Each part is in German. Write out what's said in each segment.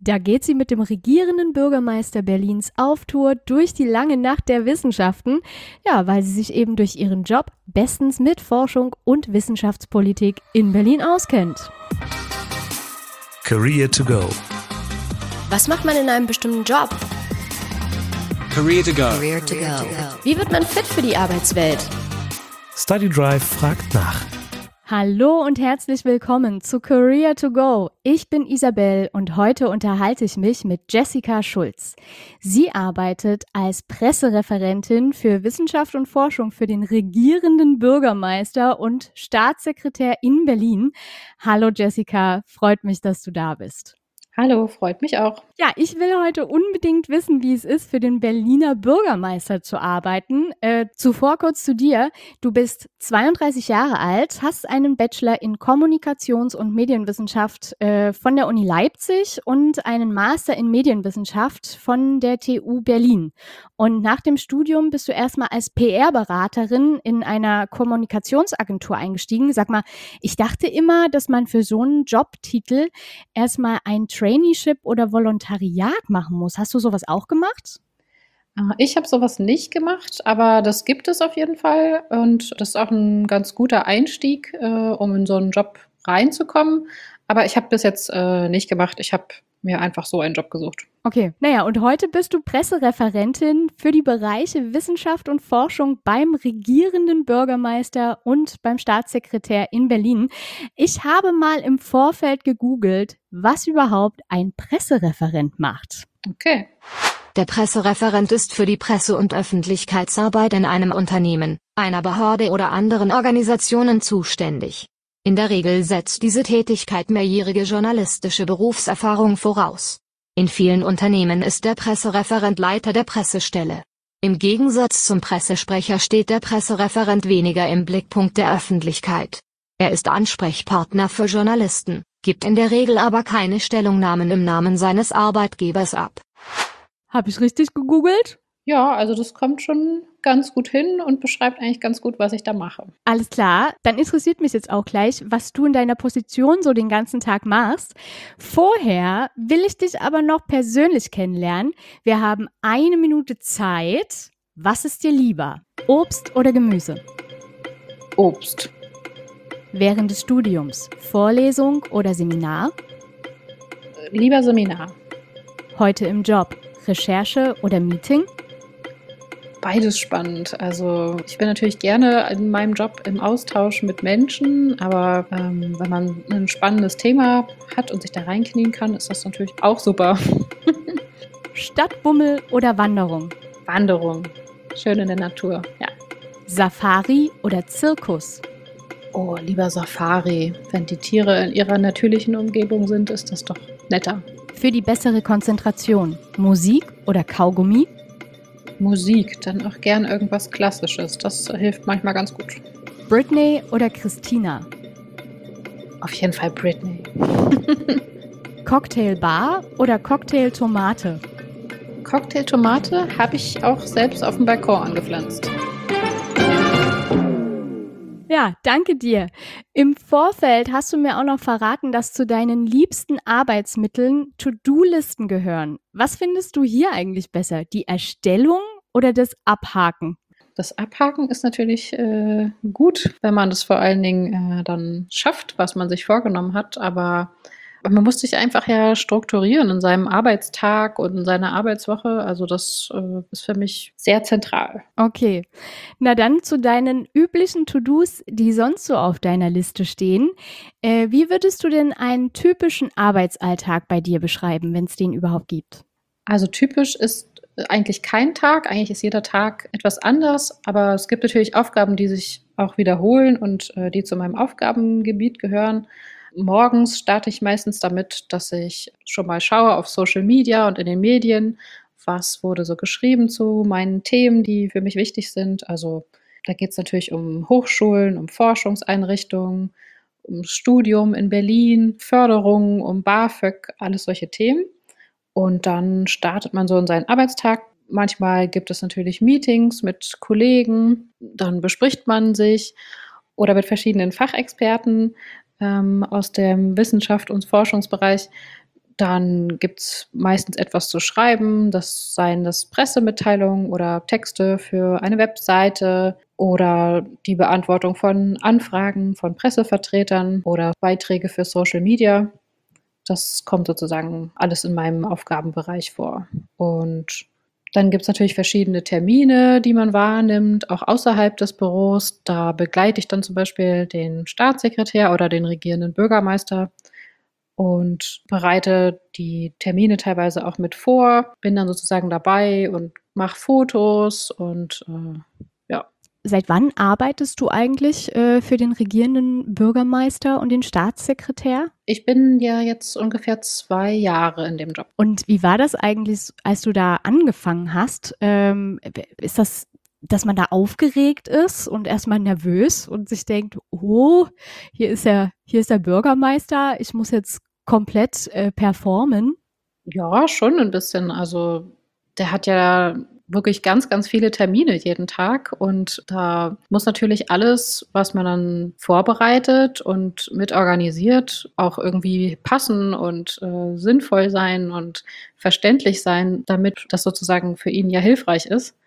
Da geht sie mit dem regierenden Bürgermeister Berlins auf Tour durch die lange Nacht der Wissenschaften, ja, weil sie sich eben durch ihren Job bestens mit Forschung und Wissenschaftspolitik in Berlin auskennt. Career to go. Was macht man in einem bestimmten Job? Career to go. Career to go. Wie wird man fit für die Arbeitswelt? Study Drive fragt nach. Hallo und herzlich willkommen zu Career to Go. Ich bin Isabel und heute unterhalte ich mich mit Jessica Schulz. Sie arbeitet als Pressereferentin für Wissenschaft und Forschung für den regierenden Bürgermeister und Staatssekretär in Berlin. Hallo Jessica, freut mich, dass du da bist. Hallo, freut mich auch. Ja, ich will heute unbedingt wissen, wie es ist, für den Berliner Bürgermeister zu arbeiten. Zuvor kurz zu dir. Du bist 32 Jahre alt, hast einen Bachelor in Kommunikations- und Medienwissenschaft von der Uni Leipzig und einen Master in Medienwissenschaft von der TU Berlin. Und nach dem Studium bist du erstmal als PR-Beraterin in einer Kommunikationsagentur eingestiegen. Sag mal, ich dachte immer, dass man für so einen Jobtitel erstmal ein Traineeship oder Volontariat machen muss. Hast du sowas auch gemacht? Ich habe sowas nicht gemacht, aber das gibt es auf jeden Fall und das ist auch ein ganz guter Einstieg, um in so einen Job reinzukommen. Aber ich habe bis jetzt nicht gemacht. Ich habe mir einfach so einen Job gesucht. Okay, naja, und heute bist du Pressereferentin für die Bereiche Wissenschaft und Forschung beim regierenden Bürgermeister und beim Staatssekretär in Berlin. Ich habe mal im Vorfeld gegoogelt, was überhaupt ein Pressereferent macht. Okay. Der Pressereferent ist für die Presse- und Öffentlichkeitsarbeit in einem Unternehmen, einer Behörde oder anderen Organisationen zuständig. In der Regel setzt diese Tätigkeit mehrjährige journalistische Berufserfahrung voraus. In vielen Unternehmen ist der Pressereferent Leiter der Pressestelle. Im Gegensatz zum Pressesprecher steht der Pressereferent weniger im Blickpunkt der Öffentlichkeit. Er ist Ansprechpartner für Journalisten, gibt in der Regel aber keine Stellungnahmen im Namen seines Arbeitgebers ab. Habe ich richtig gegoogelt? Ja, also das kommt schon ganz gut hin und beschreibt eigentlich ganz gut, was ich da mache. Alles klar, dann interessiert mich jetzt auch gleich, was du in deiner Position so den ganzen Tag machst. Vorher will ich dich aber noch persönlich kennenlernen. Wir haben 1 Minute Zeit. Was ist dir lieber? Obst oder Gemüse? Obst. Während des Studiums, Vorlesung oder Seminar? Lieber Seminar. Heute im Job, Recherche oder Meeting? Beides spannend. Also ich bin natürlich gerne in meinem Job im Austausch mit Menschen, aber wenn man ein spannendes Thema hat und sich da reinknien kann, ist das natürlich auch super. Stadtbummel oder Wanderung? Wanderung. Schön in der Natur, ja. Safari oder Zirkus? Oh, lieber Safari. Wenn die Tiere in ihrer natürlichen Umgebung sind, ist das doch netter. Für die bessere Konzentration, Musik oder Kaugummi? Musik, dann auch gern irgendwas Klassisches. Das hilft manchmal ganz gut. Britney oder Christina? Auf jeden Fall Britney. Cocktailbar oder Cocktailtomate? Cocktailtomate habe ich auch selbst auf dem Balkon angepflanzt. Ja, danke dir. Im Vorfeld hast du mir auch noch verraten, dass zu deinen liebsten Arbeitsmitteln To-Do-Listen gehören. Was findest du hier eigentlich besser? Die Erstellung oder das Abhaken? Das Abhaken ist natürlich gut, wenn man das vor allen Dingen dann schafft, was man sich vorgenommen hat. Aber man muss sich einfach ja strukturieren in seinem Arbeitstag und in seiner Arbeitswoche. Also das ist für mich sehr zentral. Okay, na dann zu deinen üblichen To-Dos, die sonst so auf deiner Liste stehen. Wie würdest du denn einen typischen Arbeitsalltag bei dir beschreiben, wenn es den überhaupt gibt? Also typisch ist eigentlich kein Tag. Eigentlich ist jeder Tag etwas anders. Aber es gibt natürlich Aufgaben, die sich auch wiederholen und die zu meinem Aufgabengebiet gehören. Morgens starte ich meistens damit, dass ich schon mal schaue auf Social Media und in den Medien, was wurde so geschrieben zu meinen Themen, die für mich wichtig sind. Also da geht es natürlich um Hochschulen, um Forschungseinrichtungen, um Studium in Berlin, Förderung, um BAföG, alles solche Themen. Und dann startet man so in seinen Arbeitstag. Manchmal gibt es natürlich Meetings mit Kollegen, dann bespricht man sich oder mit verschiedenen Fachexperten aus dem Wissenschaft und Forschungsbereich. Dann gibt's meistens etwas zu schreiben, seien das Pressemitteilungen oder Texte für eine Webseite oder die Beantwortung von Anfragen von Pressevertretern oder Beiträge für Social Media. Das kommt sozusagen alles in meinem Aufgabenbereich vor. Und dann gibt's natürlich verschiedene Termine, die man wahrnimmt, auch außerhalb des Büros. Da begleite ich dann zum Beispiel den Staatssekretär oder den regierenden Bürgermeister und bereite die Termine teilweise auch mit vor, bin dann sozusagen dabei und mache Fotos und ja. Seit wann arbeitest du eigentlich für den regierenden Bürgermeister und den Staatssekretär? Ich bin ja jetzt ungefähr 2 Jahre in dem Job. Und wie war das eigentlich, als du da angefangen hast? Ist das, dass man da aufgeregt ist und erstmal nervös und sich denkt, oh, hier ist der Bürgermeister, ich muss jetzt komplett performen? Ja, schon ein bisschen. Also, der hat ja wirklich ganz, ganz viele Termine jeden Tag und da muss natürlich alles, was man dann vorbereitet und mit organisiert, auch irgendwie passen und sinnvoll sein und verständlich sein, damit das sozusagen für ihn ja hilfreich ist.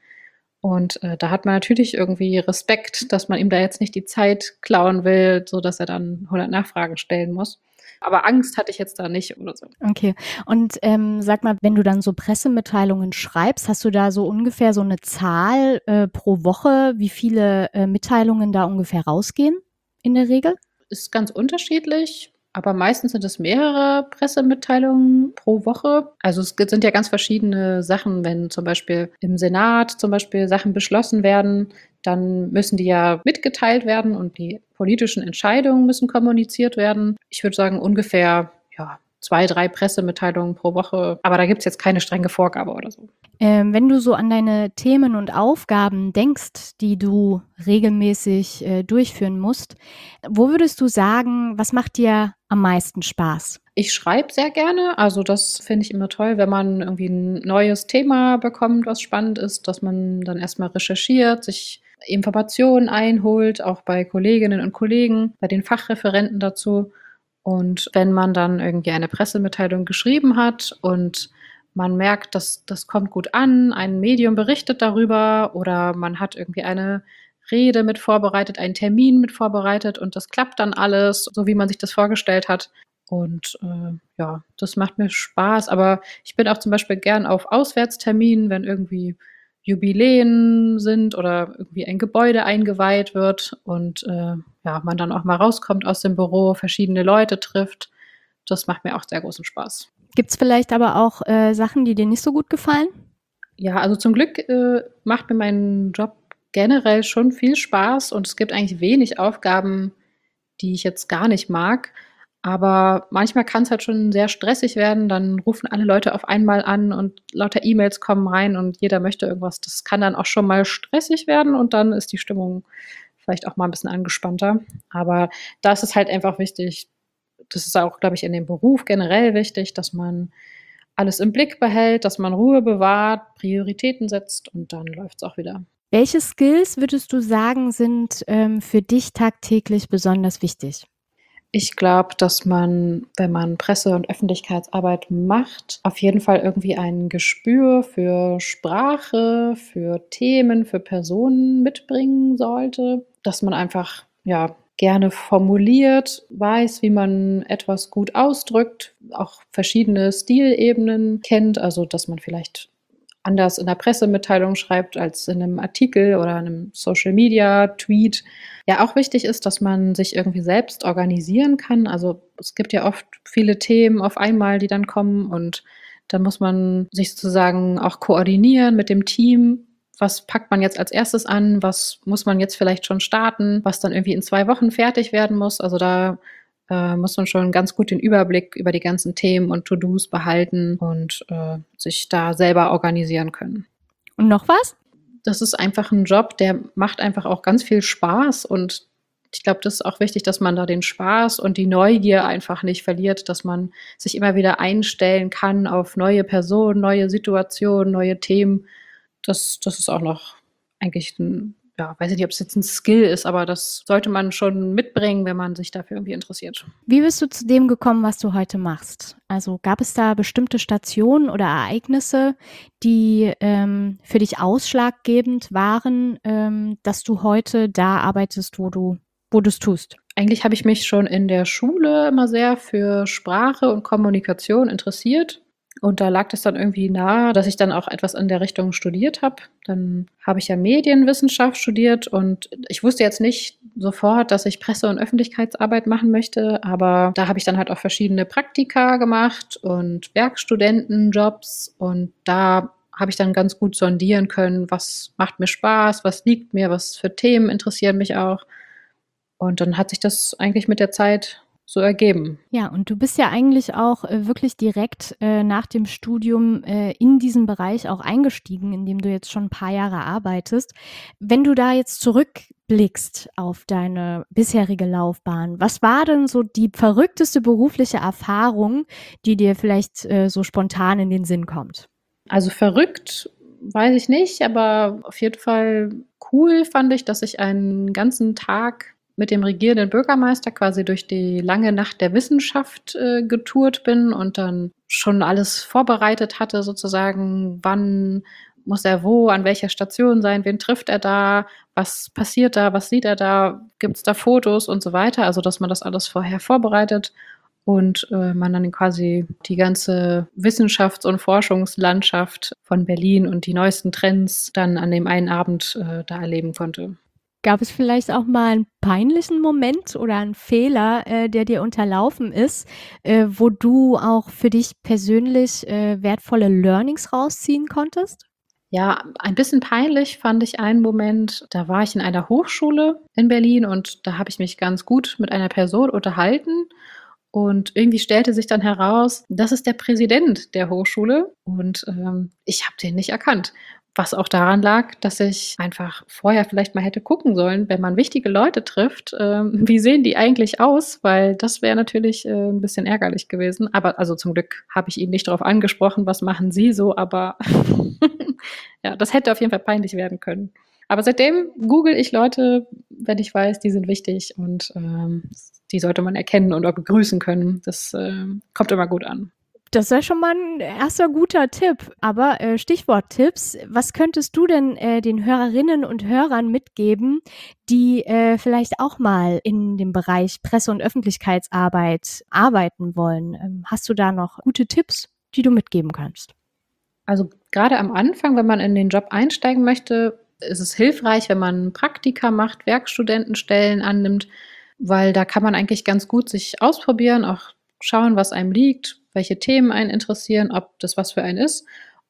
Und da hat man natürlich irgendwie Respekt, dass man ihm da jetzt nicht die Zeit klauen will, so dass er dann 100 Nachfragen stellen muss. Aber Angst hatte ich jetzt da nicht oder so. Okay. Und sag mal, wenn du dann so Pressemitteilungen schreibst, hast du da so ungefähr so eine Zahl pro Woche, wie viele Mitteilungen da ungefähr rausgehen in der Regel? Ist ganz unterschiedlich, aber meistens sind es mehrere Pressemitteilungen pro Woche. Also es sind ja ganz verschiedene Sachen, wenn zum Beispiel im Senat zum Beispiel Sachen beschlossen werden, dann müssen die ja mitgeteilt werden und die politischen Entscheidungen müssen kommuniziert werden. Ich würde sagen ungefähr, ja, 2, 3 Pressemitteilungen pro Woche, aber da gibt's jetzt keine strenge Vorgabe oder so. Wenn du so an deine Themen und Aufgaben denkst, die du regelmäßig durchführen musst, wo würdest du sagen, was macht dir am meisten Spaß? Ich schreibe sehr gerne, also das finde ich immer toll, wenn man irgendwie ein neues Thema bekommt, was spannend ist, dass man dann erstmal recherchiert, sich Informationen einholt, auch bei Kolleginnen und Kollegen, bei den Fachreferenten dazu. Und wenn man dann irgendwie eine Pressemitteilung geschrieben hat und man merkt, dass das kommt gut an, ein Medium berichtet darüber oder man hat irgendwie eine Rede mit vorbereitet, einen Termin mit vorbereitet und das klappt dann alles, so wie man sich das vorgestellt hat. Und ja, das macht mir Spaß. Aber ich bin auch zum Beispiel gern auf Auswärtsterminen, wenn irgendwie Jubiläen sind oder irgendwie ein Gebäude eingeweiht wird und ja, man dann auch mal rauskommt aus dem Büro, verschiedene Leute trifft. Das macht mir auch sehr großen Spaß. Gibt's vielleicht aber auch Sachen, die dir nicht so gut gefallen? Ja, also zum Glück macht mir mein Job generell schon viel Spaß und es gibt eigentlich wenig Aufgaben, die ich jetzt gar nicht mag. Aber manchmal kann es halt schon sehr stressig werden. Dann rufen alle Leute auf einmal an und lauter E-Mails kommen rein und jeder möchte irgendwas. Das kann dann auch schon mal stressig werden und dann ist die Stimmung vielleicht auch mal ein bisschen angespannter. Aber da ist es halt einfach wichtig, das ist auch, glaube ich, in dem Beruf generell wichtig, dass man alles im Blick behält, dass man Ruhe bewahrt, Prioritäten setzt und dann läuft es auch wieder. Welche Skills würdest du sagen, sind für dich tagtäglich besonders wichtig? Ich glaube, dass man, wenn man Presse- und Öffentlichkeitsarbeit macht, auf jeden Fall irgendwie ein Gespür für Sprache, für Themen, für Personen mitbringen sollte. Dass man einfach, ja, gerne formuliert, weiß, wie man etwas gut ausdrückt, auch verschiedene Stilebenen kennt, also dass man vielleicht anders in der Pressemitteilung schreibt als in einem Artikel oder einem Social-Media-Tweet. Ja, auch wichtig ist, dass man sich irgendwie selbst organisieren kann. Also es gibt ja oft viele Themen auf einmal, die dann kommen und da muss man sich sozusagen auch koordinieren mit dem Team. Was packt man jetzt als erstes an? Was muss man jetzt vielleicht schon starten? Was dann irgendwie in 2 Wochen fertig werden muss? Also da muss man schon ganz gut den Überblick über die ganzen Themen und To-Dos behalten und sich da selber organisieren können. Und noch was? Das ist einfach ein Job, der macht einfach auch ganz viel Spaß und ich glaube, das ist auch wichtig, dass man da den Spaß und die Neugier einfach nicht verliert, dass man sich immer wieder einstellen kann auf neue Personen, neue Situationen, neue Themen. Das ist auch noch eigentlich ein ja, weiß ich nicht, ob es jetzt ein Skill ist, aber das sollte man schon mitbringen, wenn man sich dafür irgendwie interessiert. Wie bist du zu dem gekommen, was du heute machst? Also gab es da bestimmte Stationen oder Ereignisse, die für dich ausschlaggebend waren, dass du heute da arbeitest, wo du es tust? Eigentlich habe ich mich schon in der Schule immer sehr für Sprache und Kommunikation interessiert. Und da lag das dann irgendwie nahe, dass ich dann auch etwas in der Richtung studiert habe. Dann habe ich ja Medienwissenschaft studiert und ich wusste jetzt nicht sofort, dass ich Presse- und Öffentlichkeitsarbeit machen möchte, aber da habe ich dann halt auch verschiedene Praktika gemacht und Werkstudentenjobs und da habe ich dann ganz gut sondieren können, was macht mir Spaß, was liegt mir, was für Themen interessieren mich auch. Und dann hat sich das eigentlich mit der Zeit so ergeben. Ja, und du bist ja eigentlich auch wirklich direkt nach dem Studium in diesen Bereich auch eingestiegen, in dem du jetzt schon ein paar Jahre arbeitest. Wenn du da jetzt zurückblickst auf deine bisherige Laufbahn, was war denn so die verrückteste berufliche Erfahrung, die dir vielleicht so spontan in den Sinn kommt? Also verrückt, weiß ich nicht, aber auf jeden Fall cool fand ich, dass ich einen ganzen Tag mit dem regierenden Bürgermeister quasi durch die lange Nacht der Wissenschaft getourt bin und dann schon alles vorbereitet hatte, sozusagen, wann muss er wo, an welcher Station sein, wen trifft er da, was passiert da, was sieht er da, gibt es da Fotos und so weiter. Also dass man das alles vorher vorbereitet und man dann quasi die ganze Wissenschafts- und Forschungslandschaft von Berlin und die neuesten Trends dann an dem einen Abend da erleben konnte. Gab es vielleicht auch mal einen peinlichen Moment oder einen Fehler, der dir unterlaufen ist, wo du auch für dich persönlich wertvolle Learnings rausziehen konntest? Ja, ein bisschen peinlich fand ich einen Moment, da war ich in einer Hochschule in Berlin und da habe ich mich ganz gut mit einer Person unterhalten und irgendwie stellte sich dann heraus, das ist der Präsident der Hochschule und ich habe den nicht erkannt. Was auch daran lag, dass ich einfach vorher vielleicht mal hätte gucken sollen, wenn man wichtige Leute trifft, wie sehen die eigentlich aus? Weil das wäre natürlich ein bisschen ärgerlich gewesen. Aber also zum Glück habe ich ihn nicht darauf angesprochen, was machen Sie so, aber ja, das hätte auf jeden Fall peinlich werden können. Aber seitdem google ich Leute, wenn ich weiß, die sind wichtig und die sollte man erkennen und auch begrüßen können. Das kommt immer gut an. Das ist ja schon mal ein erster guter Tipp. Aber Stichwort Tipps, was könntest du denn den Hörerinnen und Hörern mitgeben, die vielleicht auch mal in dem Bereich Presse- und Öffentlichkeitsarbeit arbeiten wollen? Hast du da noch gute Tipps, die du mitgeben kannst? Also gerade am Anfang, wenn man in den Job einsteigen möchte, ist es hilfreich, wenn man Praktika macht, Werkstudentenstellen annimmt, weil da kann man eigentlich ganz gut sich ausprobieren, auch schauen, was einem liegt, welche Themen einen interessieren, ob das was für einen ist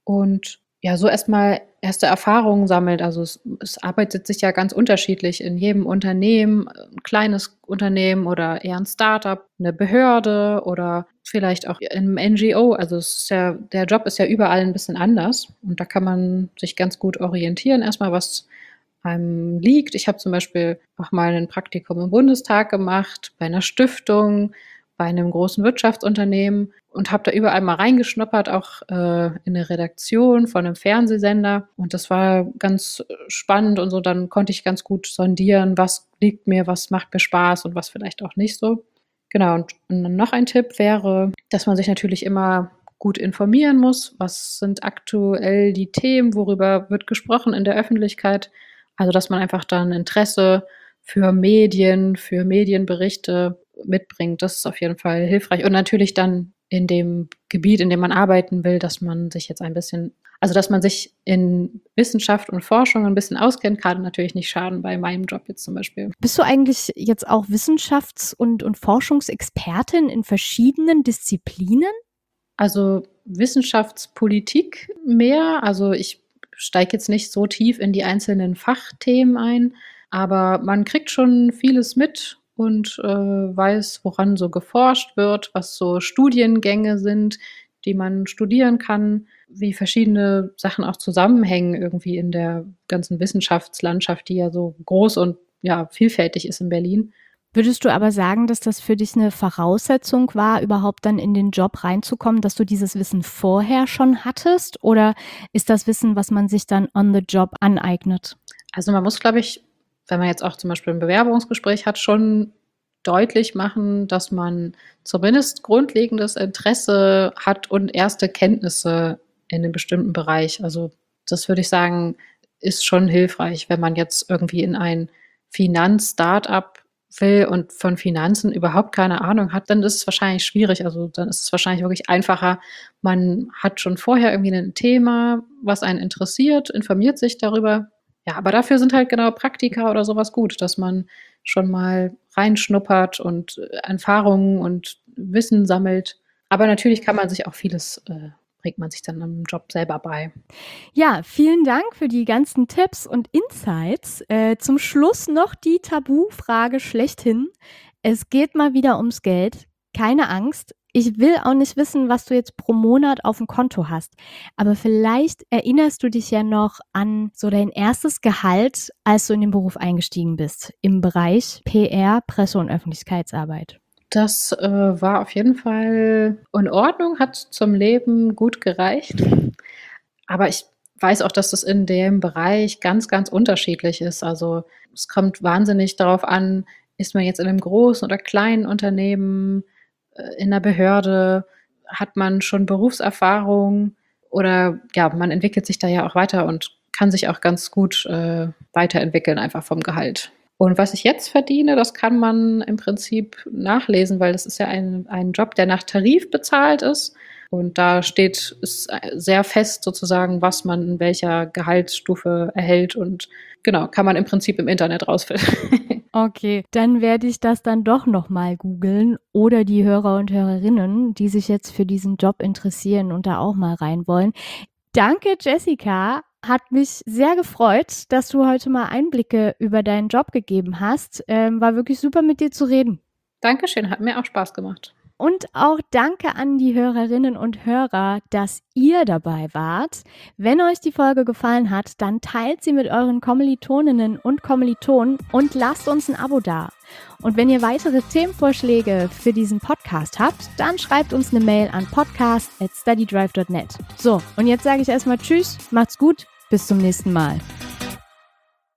und ja, so erstmal erste Erfahrungen sammelt. Also es arbeitet sich ja ganz unterschiedlich in jedem Unternehmen, ein kleines Unternehmen oder eher ein Startup, eine Behörde oder vielleicht auch im NGO. Also es ist ja, der Job ist ja überall ein bisschen anders und da kann man sich ganz gut orientieren. Erstmal, was einem liegt. Ich habe zum Beispiel auch mal ein Praktikum im Bundestag gemacht, bei einer Stiftung, bei einem großen Wirtschaftsunternehmen und habe da überall mal reingeschnuppert, auch in eine Redaktion von einem Fernsehsender. Und das war ganz spannend und so. Dann konnte ich ganz gut sondieren, was liegt mir, was macht mir Spaß und was vielleicht auch nicht so. Genau, und noch ein Tipp wäre, dass man sich natürlich immer gut informieren muss. Was sind aktuell die Themen, worüber wird gesprochen in der Öffentlichkeit? Also, dass man einfach dann Interesse für Medien, für Medienberichte mitbringt. Das ist auf jeden Fall hilfreich. Und natürlich dann in dem Gebiet, in dem man arbeiten will, dass man sich jetzt ein bisschen, also dass man sich in Wissenschaft und Forschung ein bisschen auskennt, kann natürlich nicht schaden bei meinem Job jetzt zum Beispiel. Bist du eigentlich jetzt auch Wissenschafts- und Forschungsexpertin in verschiedenen Disziplinen? Also Wissenschaftspolitik mehr. Also ich steige jetzt nicht so tief in die einzelnen Fachthemen ein, aber man kriegt schon vieles mit und weiß, woran so geforscht wird, was so Studiengänge sind, die man studieren kann, wie verschiedene Sachen auch zusammenhängen irgendwie in der ganzen Wissenschaftslandschaft, die ja so groß und ja, vielfältig ist in Berlin. Würdest du aber sagen, dass das für dich eine Voraussetzung war, überhaupt dann in den Job reinzukommen, dass du dieses Wissen vorher schon hattest? Oder ist das Wissen, was man sich dann on the job aneignet? Also man muss, glaube ich, wenn man jetzt auch zum Beispiel ein Bewerbungsgespräch hat, schon deutlich machen, dass man zumindest grundlegendes Interesse hat und erste Kenntnisse in einem bestimmten Bereich. Also das würde ich sagen, ist schon hilfreich, wenn man jetzt irgendwie in ein Finanz-Startup will und von Finanzen überhaupt keine Ahnung hat, dann ist es wahrscheinlich schwierig. Also dann ist es wahrscheinlich wirklich einfacher. Man hat schon vorher irgendwie ein Thema, was einen interessiert, informiert sich darüber. Ja, aber dafür sind halt genau Praktika oder sowas gut, dass man schon mal reinschnuppert und Erfahrungen und Wissen sammelt. Aber natürlich kann man sich auch vieles, bringt man sich dann im Job selber bei. Ja, vielen Dank für die ganzen Tipps und Insights. Zum Schluss noch die Tabufrage schlechthin. Es geht mal wieder ums Geld. Keine Angst. Ich will auch nicht wissen, was du jetzt pro Monat auf dem Konto hast. Aber vielleicht erinnerst du dich ja noch an so dein erstes Gehalt, als du in den Beruf eingestiegen bist, im Bereich PR, Presse- und Öffentlichkeitsarbeit. Das war auf jeden Fall in Ordnung, hat zum Leben gut gereicht. Aber ich weiß auch, dass das in dem Bereich ganz, ganz unterschiedlich ist. Also es kommt wahnsinnig darauf an, ist man jetzt in einem großen oder kleinen Unternehmen, in einer Behörde, hat man schon Berufserfahrung oder ja, man entwickelt sich da ja auch weiter und kann sich auch ganz gut weiterentwickeln, einfach vom Gehalt. Und was ich jetzt verdiene, das kann man im Prinzip nachlesen, weil das ist ja ein Job, der nach Tarif bezahlt ist. Und da ist sehr fest sozusagen, was man in welcher Gehaltsstufe erhält. Und genau, kann man im Prinzip im Internet rausfinden. Okay, dann werde ich das dann doch nochmal googeln oder die Hörer und Hörerinnen, die sich jetzt für diesen Job interessieren und da auch mal rein wollen. Danke, Jessica. Hat mich sehr gefreut, dass du heute mal Einblicke über deinen Job gegeben hast. War wirklich super, mit dir zu reden. Dankeschön, hat mir auch Spaß gemacht. Und auch danke an die Hörerinnen und Hörer, dass ihr dabei wart. Wenn euch die Folge gefallen hat, dann teilt sie mit euren Kommilitoninnen und Kommilitonen und lasst uns ein Abo da. Und wenn ihr weitere Themenvorschläge für diesen Podcast habt, dann schreibt uns eine Mail an podcast@studydrive.net. So, und jetzt sage ich erstmal Tschüss, macht's gut, bis zum nächsten Mal.